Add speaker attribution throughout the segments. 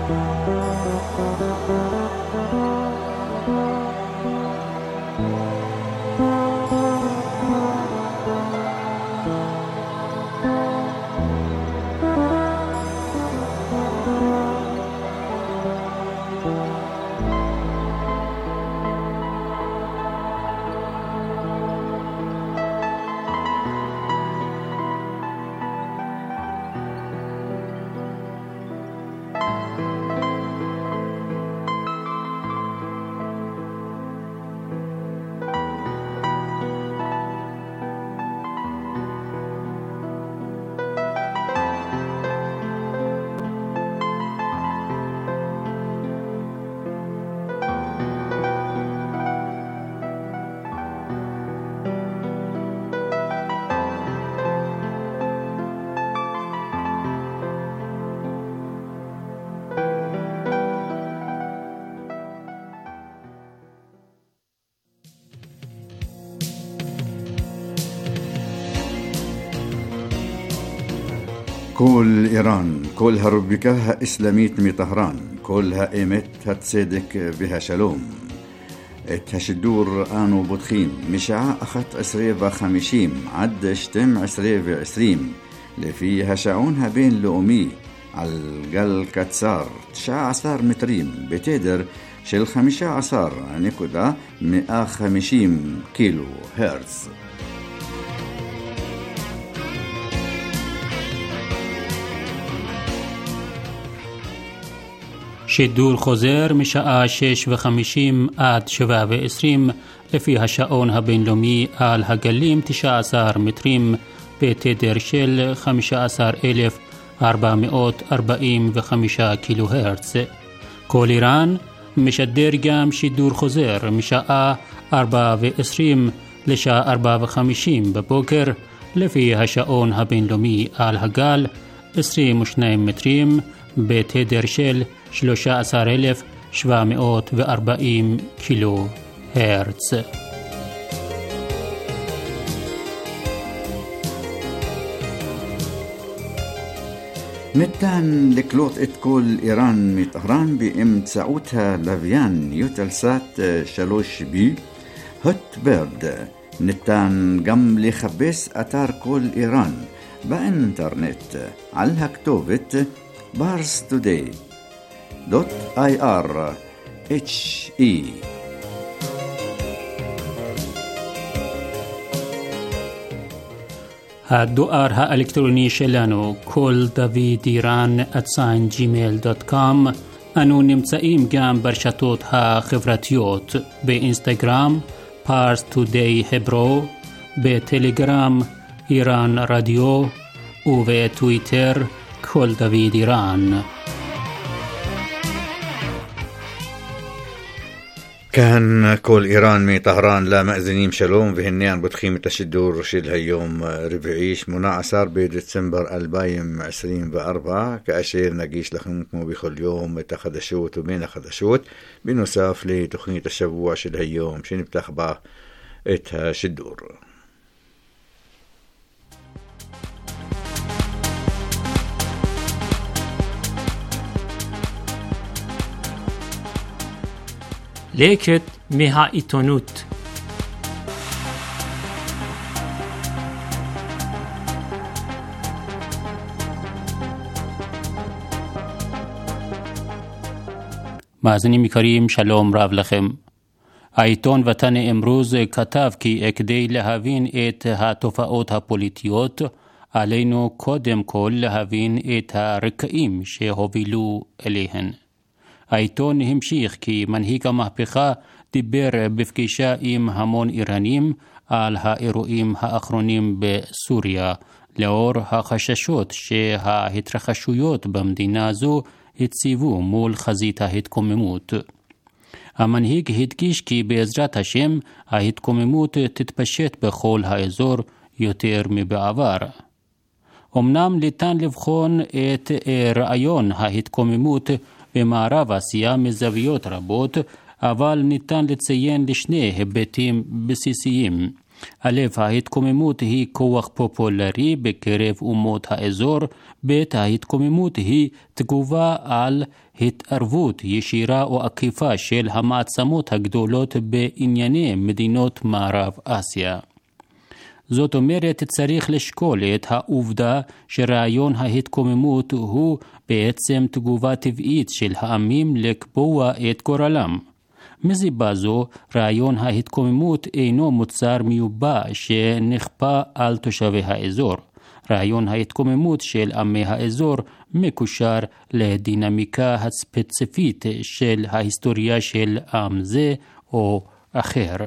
Speaker 1: كل إيران كلها ربكها إسلاميت مي طهران كلها إيمت هتصدق بها شلوم الدور آنو بطخيم مشاع أخت 50 عد شتم 20 لفيها شعونها بين لؤمي على الجل كتسار 19 متريم بتدر شل 15.150 كيلو هرتز.
Speaker 2: שידור חוזר משעה 6:50 עד 7:20 לפי השעון הבינלאומי על הגלים 19 מטרים בתדר של 15,445 קילו הרץ. כל איראן משדר גם שידור חוזר משעה 4:20 לשעה 4:50 בבוקר לפי השעון הבינלאומי על הגל 22 מטרים בתדר של 13,740 קילו הרץ.
Speaker 1: ניתן לקלוט את כל איראן מטהרן באמצעות הלוויין יוטלסאט 3B הוטברד. ניתן גם לחפש אתר כל איראן באינטרנט על הכתובת parstoday.ir/he.
Speaker 2: הדואר האלקטרוני שלנו כל דוד איראן @gmail.com. אנו נמצאים גם ברשתות החברתיות באינסטגרם parstoday hebro, בטלגרם איראן רדיו ובטוויטר כל דוד איראן.
Speaker 1: كان كل إيران مي طهران لا مأذنين شلوم وهنيان بتخيمة الشدور شيل هاليوم ربعيش منعصر بديسمبر 2024 كأشير نقيش لخنكم بكل يوم تخدشوت وبين خدشوت بنصاف لتخنية الشبوع شيل هاليوم شين بتخبى اتها شدور.
Speaker 2: לקט מהעיתונות. מאזינים יקרים, שלום רב לכם. העיתון וטן אמרוז כתב כי כדי להבין את התופעות הפוליטיות עלינו קודם כל להבין את הרקעים שהובילו אליהן. העיתון המשיך כי מנהיג המהפכה דיבר בפגישה עם המון איראנים על האירועים האחרונים בסוריה, לאור החששות שההתרחשויות במדינה זו הציבו מול חזית ההתקוממות. המנהיג הדגיש כי בעזרת השם ההתקוממות תתפשט בכל האזור יותר מבעבר. אמנם ניתן לבחון את רעיון ההתקוממות במערב אסיה מזוויות רבות, אבל ניתן לציין לשני היבטים בסיסיים. א', ההתקוממות היא כוח פופולרי בקרב אומות האזור, ב', ההתקוממות היא תגובה על התערבות ישירה או עקיפה של המעצמות הגדולות בענייני מדינות מערב אסיה. זאת אומרת, צריך לשקול את העובדה שרעיון ההתקוממות הוא בעצם תגובה טבעית של העמים לקבוע את גורלם. מסיבה זו, רעיון ההתקוממות אינו מוצר מיובא שנכפה על תושבי האזור. רעיון ההתקוממות של עמי האזור מקושר לדינמיקה הספציפית של ההיסטוריה של עם זה או אחר.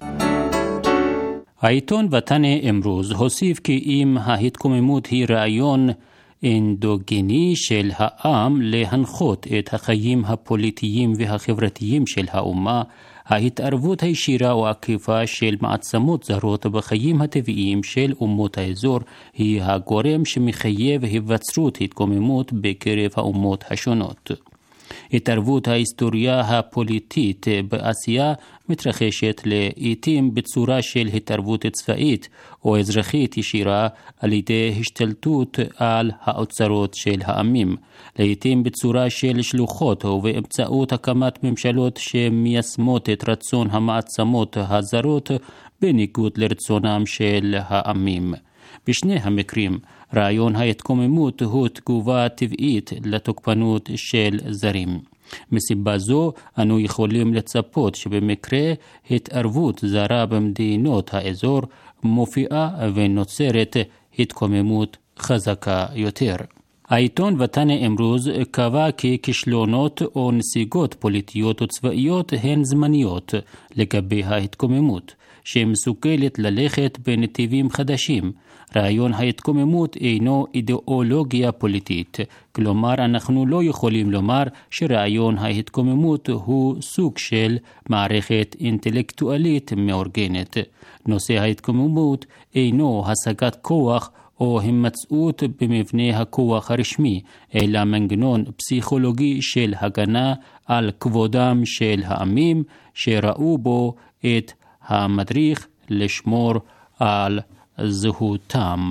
Speaker 2: העיתון ותנה אמרוז הוסיף כי אם ההתקוממות היא רעיון אנדוגני של העם להנחות את החיים הפוליטיים והחברתיים של האומה, ההתערבות הישירה או עקיפה של מעצמות זרות בחיים הטבעיים של אומות האזור היא הגורם שמחייב היווצרות התקוממות בקרב האומות השונות. התערבות ההיסטוריה הפוליטית באסיה מתרחשת לעתים בצורה של התערבות צבאית או אזרחית ישירה על ידי השתלטות על האוצרות של העמים, לעתים בצורה של שלוחות ובאמצעות הקמת ממשלות שמיישמות את רצון המעצמות הזרות בניגוד לרצונם של העמים. בשני המקרים, רעיון ההתקוממות הוא תגובה טבעית לתוקפנות של זרים. מסיבה זו, אנו יכולים לצפות שבמקרה התערבות זרה במדינות האזור מופיעה ונוצרת התקוממות חזקה יותר. העיתון ותנה אמרוז קבע כי כישלונות או נסיגות פוליטיות או צבאיות הן זמניות לגבי ההתקוממות, שמסוגלת ללכת בנתיבים חדשים. רעיון ההתקוממות אינו אידיאולוגיה פוליטית, כלומר אנחנו לא יכולים לומר שרעיון ההתקוממות הוא סוג של מערכת אינטלקטואלית מאורגנת. נושא ההתקוממות אינו השגת כוח או הימצאות במבנה הכוח הרשמי, אלא מנגנון פסיכולוגי של הגנה על כבודם של העמים שראו בו את המדריך לשמור על זהותם.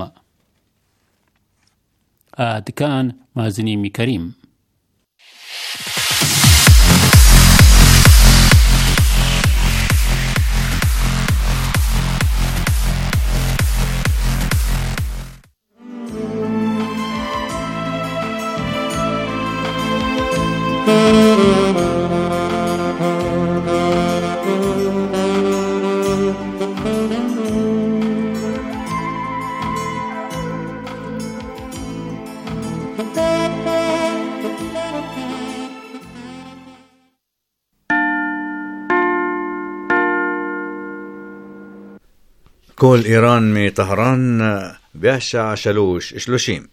Speaker 2: עד כאן מאזינים יקרים.
Speaker 1: כל איראן מטהרן בשעה 3:30.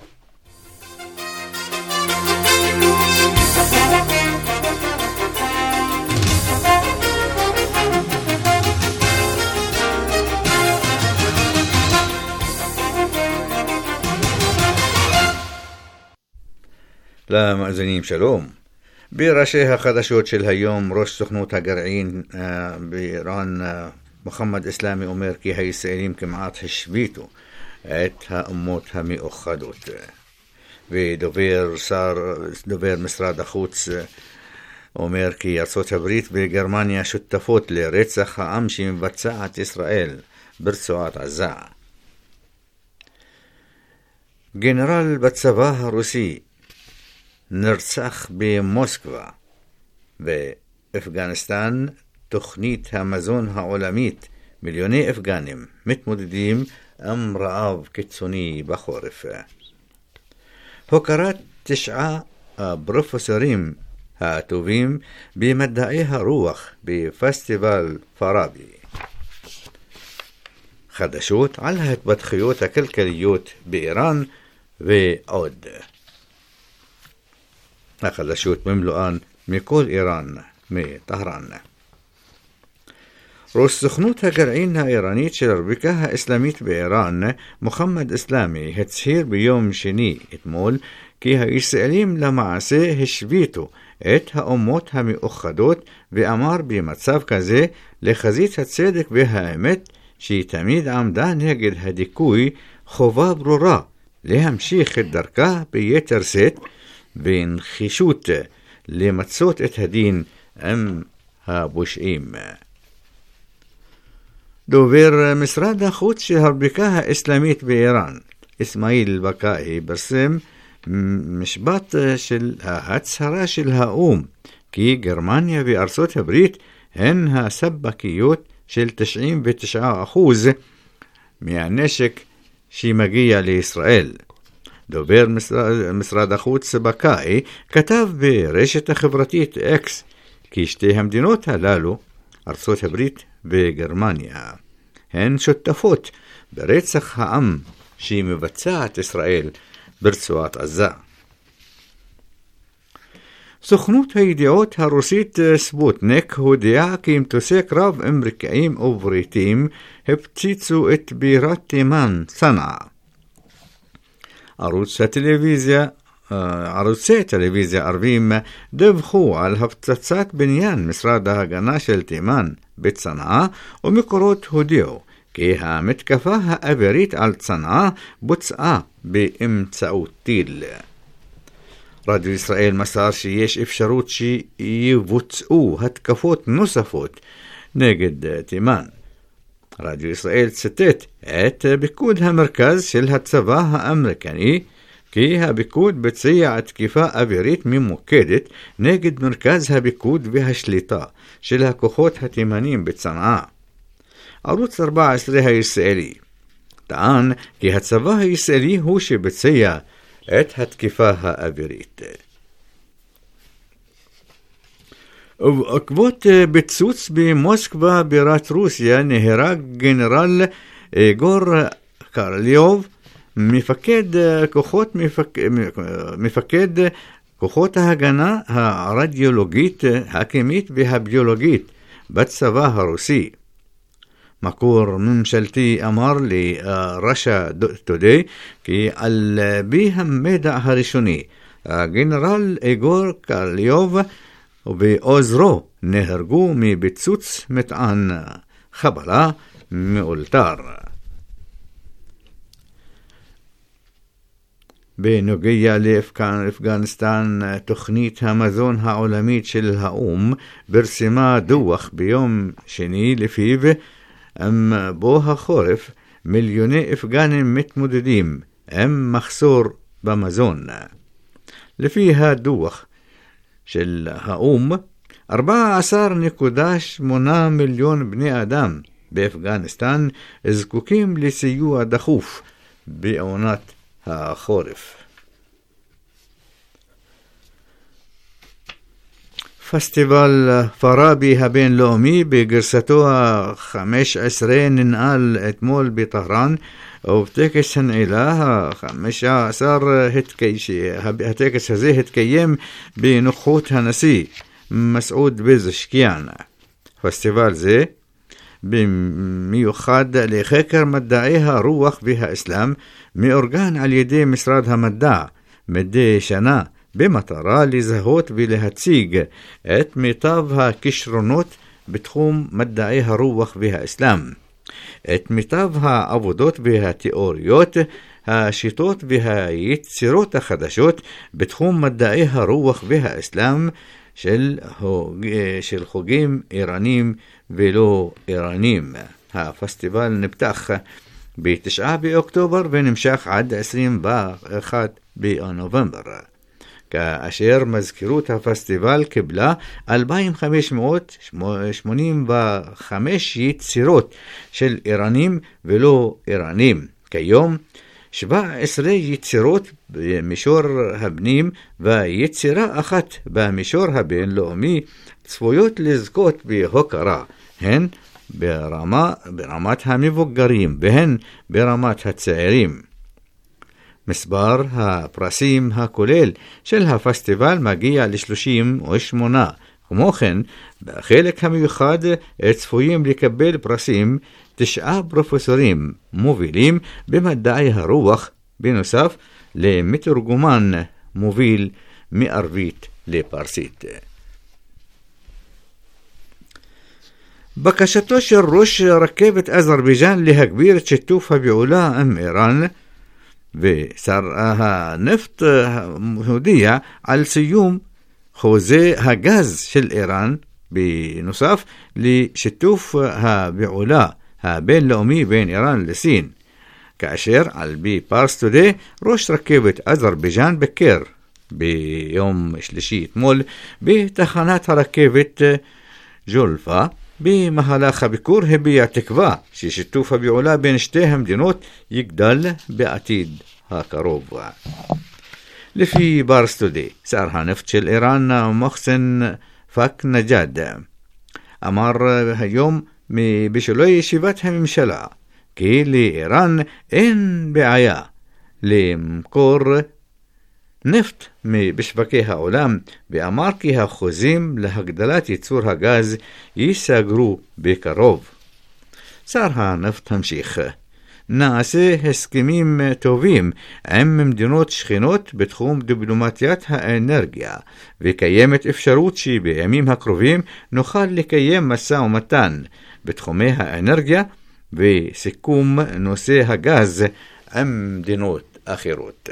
Speaker 1: למאזינים שלום. בראשי החדשות של היום, ראש סוכנות הגרעין באיראן מוחמד אסלאמי אומר כי הישראלים כמעט השביתו את האומות המאוחדות. ודובר משרד החוץ אומר כי ארצות הברית וגרמניה שותפות לרצח העם שמבצעת ישראל ברצועת עזה. גנרל בצבא הרוסי נרצח במוסקבה. באפגניסטן תוכנית המזון העולמית, מיליוני אפגנים מתמודדים עם רעב קיצוני בחורף. הוקרת 9 הפרופסורים הטובים במדעי הרוח בפסטיבל פראבי. חדשות על ההתפתחויות הכלכליות באיראן ועוד. החדשות במלואן מכל איראן מטהרן. ראש סוכנות הגרעין האיראנית של הרפובליקה האסלאמית באיראן, מוחמד אסלאמי, הצהיר ביום שני אתמול כי הישראלים למעשה השביתו את האומות המאוחדות, ואמר במצב כזה לחזית הצדק והאמת שהיא תמיד עמדה נגד הדיכוי, חובה ברורה להמשיך את דרכה ביתר שאת ונחישות למצות את הדין עם הפושעים. דובר משרד החוץ של הרפובליקה האסלאמית באיראן, אסמאעיל בקאי, פרסם משפט של ההצהרה של האו"ם כי גרמניה וארצות הברית הן הספקיות של 99% מהנשק שמגיע לישראל. דובר משרד החוץ בקאי כתב ברשת החברתית אקס כי שתי המדינות הללו, ארצות הברית וגרמניה, הן שותפות ברצח העם שמבצעת ישראל ברצועת עזה. סוכנות הידיעות הרוסית ספוטניק הודיעה כי מטוסי קרב אמריקאים ובריטיים הפציצו את בירת תימן, צנעא. ערוצי טלוויזיה ערבים דווחו על הפצצת בניין משרד ההגנה של תימן בצנעא, ומקורות הודיעו כי המתקפה האווירית על צנעא בוצעה באמצעות טיל. רדיו ישראל מסר שיש אפשרות שיבוצעו התקפות נוספות נגד תימן. רדיו ישראל ציטט את פיקוד המרכז של הצבא האמריקני כי הפיקוד ביצע תקיפה אווירית ממוקדת נגד מרכז הפיקוד והשליטה של הכוחות התימנים בצנעא. ערוץ 14 הישראלי טען כי הצבא הישראלי הוא שביצע את התקיפה האווירית. ובעקבות פיצוץ במוסקבה בירת רוסיה נהרג גנרל איגור קרליוב, מפקד כוחות ההגנה הרדיולוגית, הקימית והביולוגית בצבא הרוסי. מקור ממשלתי אמר לרש"א טודיי כי על פי המידע הראשוני, הגנרל איגור קרליוב ועוזרו נהרגו מפיצוץ מטען חבלה מאולתר. בנוגע לאפגניסטן, תוכנית המזון העולמית של האו"ם פרסמה דוח ביום שני לפיו עם בוא החורף מיליוני אפגנים מתמודדים עם מחסור במזון. לפי הדוח של האו"ם, 14.8 מיליון בני אדם באפגניסטן זקוקים לסיוע דחוף בעונת החורף. פסטיבל פראבי הבינלאומי בגרסתו ה-15 ננעל אתמול בטהרן, ובטקס הנעילה ה-15 הטקס הזה התקיים בנוכחות הנשיא מסעוד פזשקיאן. פסטיבל זה במיוחד לחקר מדעי הרוח והאסלאם מאורגן על ידי משרד המדע מדי שנה במטרה לזהות ולהציג את מיטב הכישרונות בתחום מדעי הרוח והאסלאם, את מיטב העבודות והתיאוריות, השיטות והיצירות החדשות בתחום מדעי הרוח והאסלאם של חוגים איראנים ולא איראנים. הפסטיבל נפתח ב-9 באוקטובר ונמשך עד 21 בנובמבר, כאשר מזכירות הפסטיבל קיבלה 2,585 יצירות של איראנים ולא איראנים. כיום 17 יצירות במישור הפנים ויצירה אחת במישור הבינלאומי צפויות לזכות בהוקרה, הן ברמת המבוגרים והן ברמת הצעירים. מספר הפרסים הכולל של הפסטיבל מגיע ל-38. כמו כן, בחלק המיוחד צפויים לקבל פרסים 9 פרופסורים מובילים במדעי הרוח, בנוסף למתורגמן מוביל מערבית לפרסית. בקשתו של ראש רכבת אזרבייג'אן להגביר את שיתופה פעולה עם איראן, ושר הנפט הודיע על סיום חוזה הגז של איראן בנוסף לשיתוף הפעולה הבינלאומי בין איראן לסין, כאשר על פי פארס טודיי ראש רכבת אזרבייג'אן ביקר ביום שלישי אתמול בתחנת הרכבת ג'ולפה. במהלך הביקור הביע תקווה ששיתוף הפעולה בין שתי המדינות יגדל בעתיד הקרוב. לפי פארס טודיי, שר הנפט של איראן מוחסן פאק נג'אד אמר היום בשלוי ישיבת הממשלה כי לאיראן אין בעיה למכור נפט בשווקי העולם, ואמר כי החוזים להגדלת ייצור הגז ייסגרו בקרוב. שר הנפט המשיך, נעשה הסכמים טובים עם מדינות שכנות בתחום דיפלומטיית האנרגיה, וקיימת אפשרות שבימים הקרובים נוכל לקיים משא ומתן בתחומי האנרגיה וסיכום נושא הגז עם מדינות אחרות.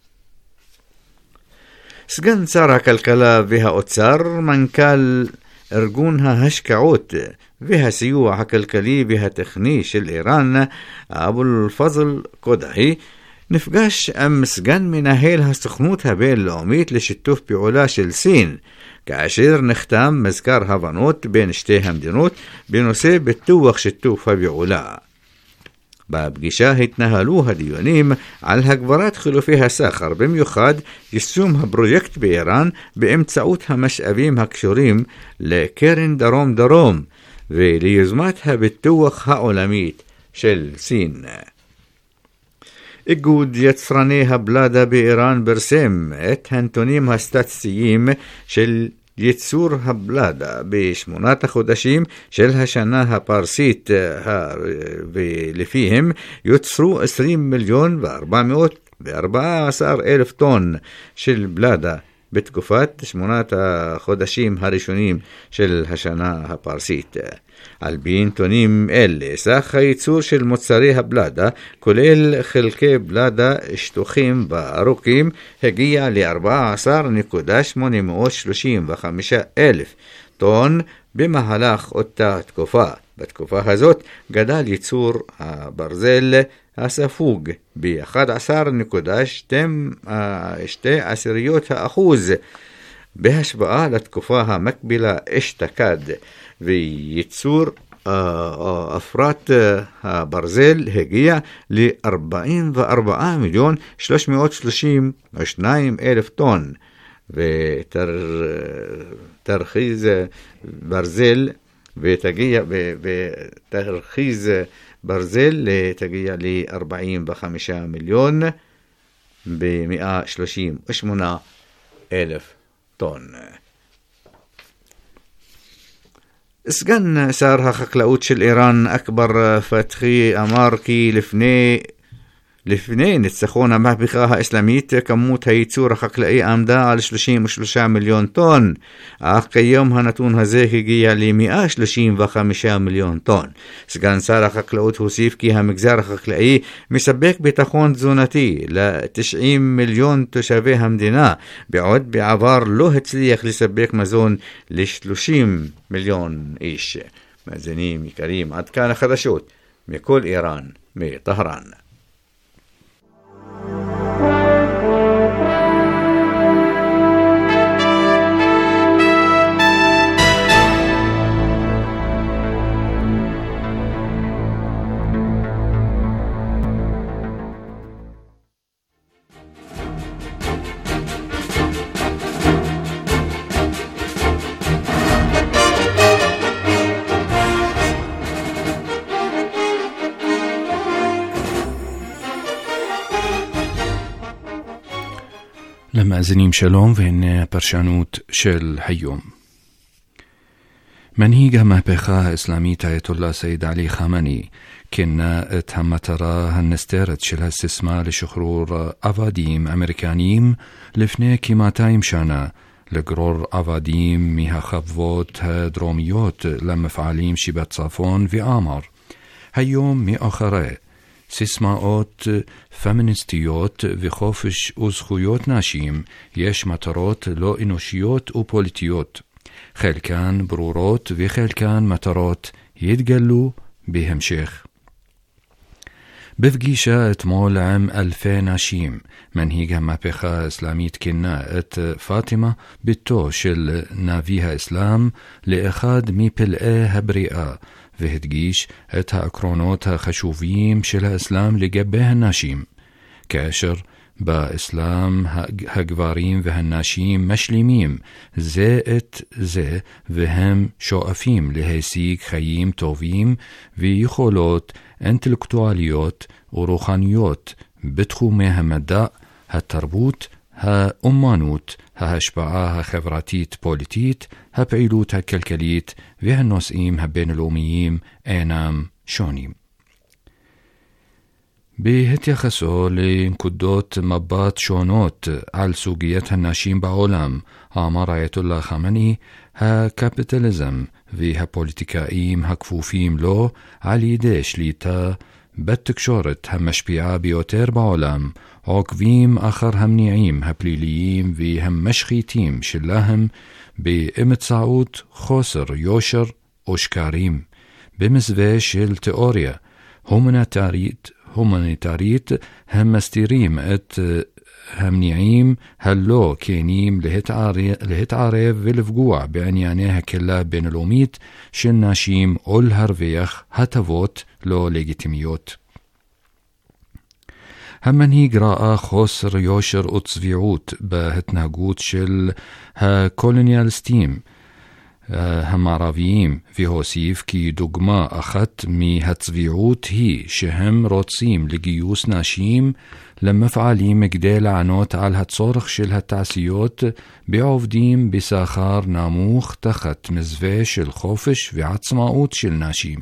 Speaker 1: סגן שר הכלכלה והאוצר, מנכ"ל ארגון ההשקעות והסיוע הכלכלי והטכני של איראן, אבו אל-פזל קודחי, נפגש עם סגן מנהל הסוכנות הבינלאומית לשיתוף פעולה של סין, כאשר נחתם מזכר הבנות בין שתי המדינות בנושא פיתוח שיתוף הפעולה. בפגישה התנהלו הדיונים על הגברת חילופי הסחר, במיוחד יישום הפרויקט באיראן באמצעות המשאבים הקשורים לקרן דרום וליוזמת הפיתוח העולמית של סין. איגוד יצרני הבלדה באיראן פרסם את הנתונים הסטטיסטיים של ייצור הבלדה בשמונת החודשים של השנה הפרסית, ולפיהם יוצרו 20,414,000 טון של בלדה בתקופת שמונת החודשים הראשונים של השנה הפרסית. על פי נתונים אלה, סך הייצור של מוצרי הבלדה, כולל חלקי בלדה שטוחים וארוכים, הגיע ל-14,835,000 טון במהלך אותה תקופה. בתקופה הזאת גדל ייצור הברזל הספוג ב-11.2% בהשוואה לתקופה המקבילה אשתקד, וייצור אפרת הברזל הגיע ל-44,332,000 טון, ותרכיז ברזל תגיע ל-45,138,000 טון. סגן שר החקלאות של איראן אכבר פתחי אמר כי לפני ניצחון המהפכה האסלאמית כמות הייצור החקלאי עמדה על 33 מיליון טון, אך כיום הנתון הזה הגיע ל-135 מיליון טון. סגן שר החקלאות הוסיף כי המגזר החקלאי מספק ביטחון תזונתי ל-90 מיליון תושבי המדינה, בעוד בעבר לא הצליח לספק מזון ל-30 מיליון איש. מאזינים יקרים, עד כאן החדשות מכל איראן, מטהרן.
Speaker 3: למאזינים שלום, והנה הפרשנות של היום. מנהיג המהפכה האסלאמית אייתוללה סייד עלי חמני כינה את המטרה הנסתרת של הסיסמה לשחרור עבדים אמריקניים לפני כ-200 שנה לגרור עבדים מהחוות הדרומיות למפעלים שבצפון ואמר, היום מאחורי סיסמאות פמיניסטיות וחופש וזכויות נשים יש מטרות לא אנושיות ופוליטיות, חלקן ברורות וחלקן מטרות יתגלו בהמשך. בפגישה אתמול עם אלפי נשים, מנהיג המהפכה האסלאמית כינה את פאטימה, ביתו של נביא האסלאם, לאחד מפלאי הבריאה, והדגיש את העקרונות החשובים של האסלאם לגבי הנשים, כאשר באסלאם הגברים והנשים משלימים זה את זה, והם שואפים להשיג חיים טובים ויכולות אינטלקטואליות ורוחניות בתחומי המדע, התרבות, האומנות, ההשפעה החברתית-פוליטית, הפעילות הכלכלית והנושאים הבינלאומיים אינם שונים. בהתייחסו לנקודות מבט שונות על סוגיית הנשים בעולם, אמר אייתוללה חמני, הקפיטליזם והפוליטיקאים הכפופים לו על ידי שליטה בתקשורת המשפיעה ביותר בעולם, עוקבים אחר המניעים הפליליים והמשחיתים שלהם באמצעות חוסר יושר או שקרים, במסווה של תיאוריה הומניטרית המסתירים את המניעים הלא כנים להתערב ולפגוע בענייני הקהילה הבינלאומית של נשים או להרוויח הטבות לא לגיטימיות. המנהיג ראה חוסר יושר וצביעות בהתנהגות של הקולוניאליסטים המערביים, והוסיף כי דוגמה אחת מהצביעות היא שהם רוצים לגיוס נשים למפעלים כדי לענות על הצורך של התעשיות בעובדים בשכר נמוך תחת מסווה של חופש ועצמאות של נשים.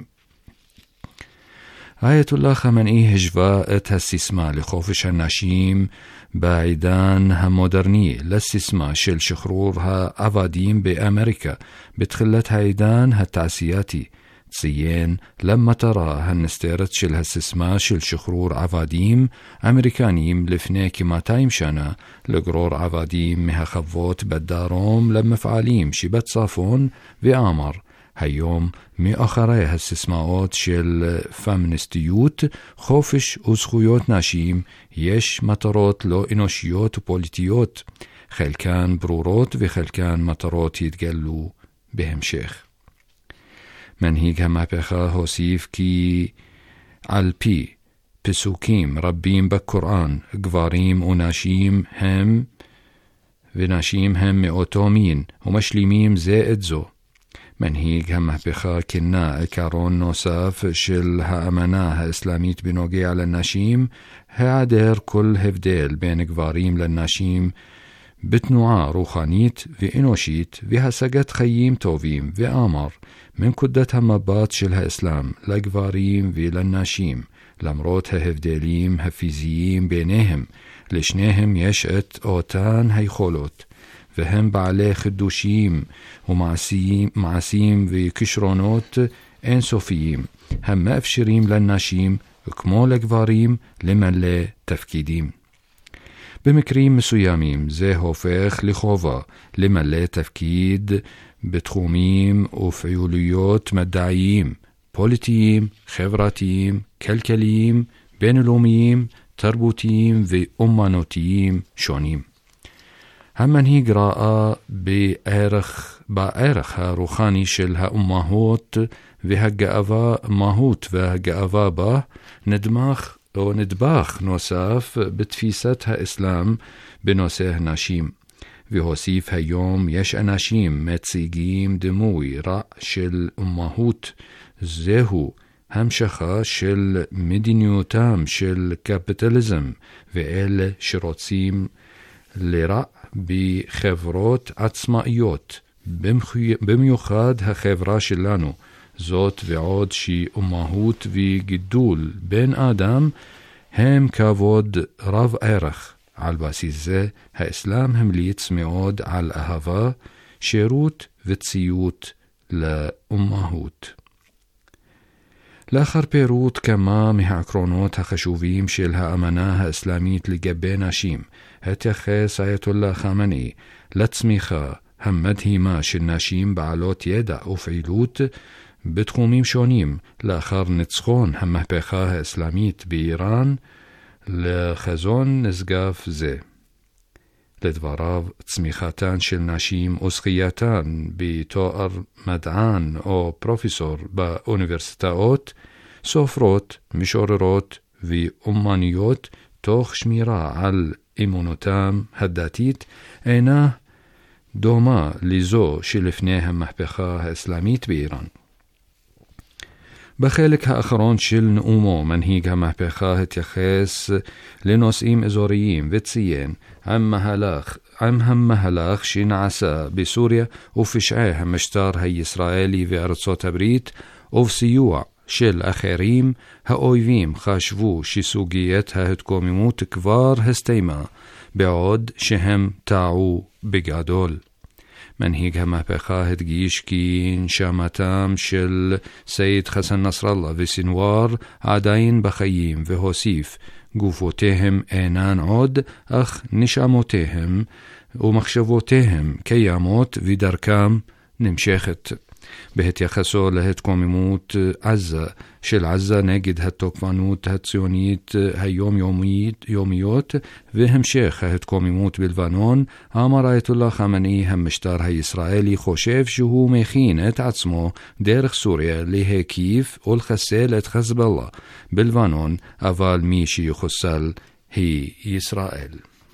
Speaker 3: אייתוללה חמני השווה את הסיסמה לחופש הנשים בעידן המודרני לסיסמה של שחרור העבדים באמריקה בתחילת העידן התעשייתי. ציין למטרה הנסתרת של הסיסמה של שחרור עבדים אמריקנים לפני כ-200 שנה לגרור עבדים מהחוות בדרום למפעלים שבצפון, ואמר, היום מאחורי הסיסמאות של פמיניסטיות, חופש וזכויות נשים יש מטרות לא אנושיות ופוליטיות, חלקן ברורות וחלקן מטרות יתגלו בהמשך. מנהיג המהפכה הוסיף כי על פי פסוקים רבים בקוראן, גברים ונשים הם מאותו מין ומשלימים זה את זו. מנהיג המהפכה כינה עיקרון נוסף של האמנה האסלאמית בנוגע לנשים, היעדר כל הבדל בין גברים לנשים בתנועה רוחנית ואנושית והשגת חיים טובים, ואמר, מנקודת המבט של האסלאם לגברים ולנשים, למרות ההבדלים הפיזיים ביניהם, לשניהם יש את אותן היכולות, והם בעלי חידושים ומעשים וכישרונות אינסופיים, המאפשרים לנשים כמו לגברים למלא תפקידים. במקרים מסוימים זה הופך לחובה למלא תפקיד בתחומים ופעילויות מדעיים, פוליטיים, חברתיים, כלכליים, בינלאומיים, תרבותיים ואומנותיים שונים. המנהיג ראה בערך הרוחני של האומהות והגאווה בה נדבך נוסף בתפיסת האסלאם בנושא הנשים, והוסיף, היום יש אנשים מציגים דימוי רע של אומהות, זהו המשכה של מדיניותם של קפיטליזם, ואלה שרוצים לרע בחברות עצמאיות, במיוחד החברה שלנו, זאת ועוד שאומהות וגידול בן אדם הם כבוד רב ערך על בסיס זה, האסלאם המליץ מאוד על אהבה, שירות וציות לאמהות. לאחר פירוט כמה מהעקרונות החשובים של האמנה האסלאמית לגבי נשים, התייחס אייתוללה חמני לצמיחה המדהימה של נשים בעלות ידע ופעילות בתחומים שונים לאחר ניצחון המהפכה האסלאמית באיראן לחזון נשגב זה. לדבריו, צמיחתן של נשים וזכייתן בתואר מדען או פרופסור באוניברסיטאות, סופרות, משוררות ואומניות תוך שמירה על אמונתם הדתית, אינה דומה לזו שלפני המהפכה האסלאמית באיראן. בחלק האחרון של נאומו, מנהיג המהפכה התייחס לנושאים אזוריים וציין עם המהלך שנעשה בסוריה ופשעי המשטר הישראלי וארצות הברית ובסיוע של אחרים, האויבים חשבו שסוגיית ההתקוממות כבר הסתיימה, בעוד שהם טעו בגדול. מנהיג המהפכה הדגיש כי נשמתם של סייד חסן נסראללה וסנוואר עדיין בחיים, והוסיף, גופותיהם אינן עוד, אך נשמותיהם ומחשבותיהם קיימות ודרכם נמשכת. בהתייחסו להתקוממות של עזה נגד התוקפנות הציונית היומיומיות והמשך ההתקוממות בלבנון, אמר אייתוללה חמני, המשטר הישראלי חושב שהוא מכין את עצמו דרך סוריה להקיף ולחסל את חזבאללה בלבנון, אבל מי שיחוסל היא ישראל.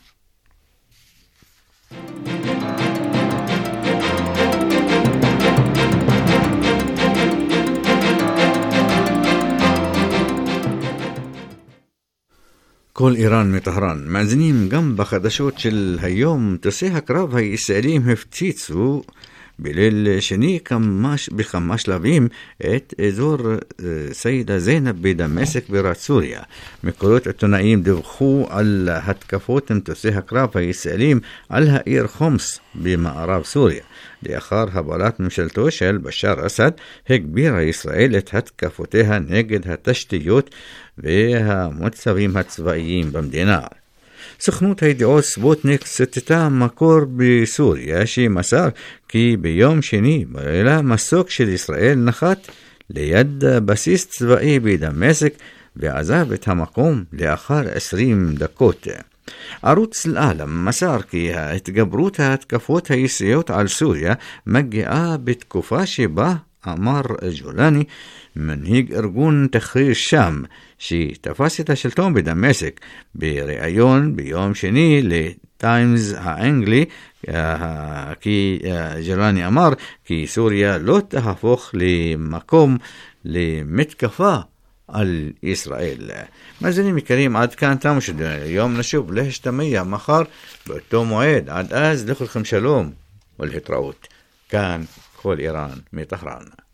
Speaker 1: כל איראן מטהרן. מאזינים, גם בחדשות של היום, טוסי הקרב הישראלים הפציצו בליל שני בכמה שלבים את אזור סיידה זינב בדמשק בירת סוריה. מקורות עיתונאים דיווחו על התקפות מטוסי הקרב הישראלים על העיר חומס במערב סוריה. לאחר הפלת ממשלתו של בשאר אסד, הגבירה ישראל את התקפותיה נגד התשתיות והמוצבים הצבאיים במדינה. סוכנות הידיעות ספוטניק ציטטה מקור בסוריה שמסר כי ביום שני בלילה מסוק של ישראל נחת ליד בסיס צבאי בדמשק ועזב את המקום לאחר 20 דקות. ערוץ אל-עלם מסר כי התגברות ההתקפות הישראליות על סוריה מגיעה בתקופה שבה אמר ג'ולני, מנהיג ארגון תחריר שם, שתפס את השלטון בדמשק, בריאיון ביום שני לטיימס האנגלי, כי ג'ולני אמר כי סוריה לא תהפוך למקום למתקפה על ישראל. מאזינים יקרים, עד כאן תם השידור היום. נשוב להשתמע מחר באותו מועד. עד אז לכולכם שלום ולהתראות. כאן כל איראן מטהרן.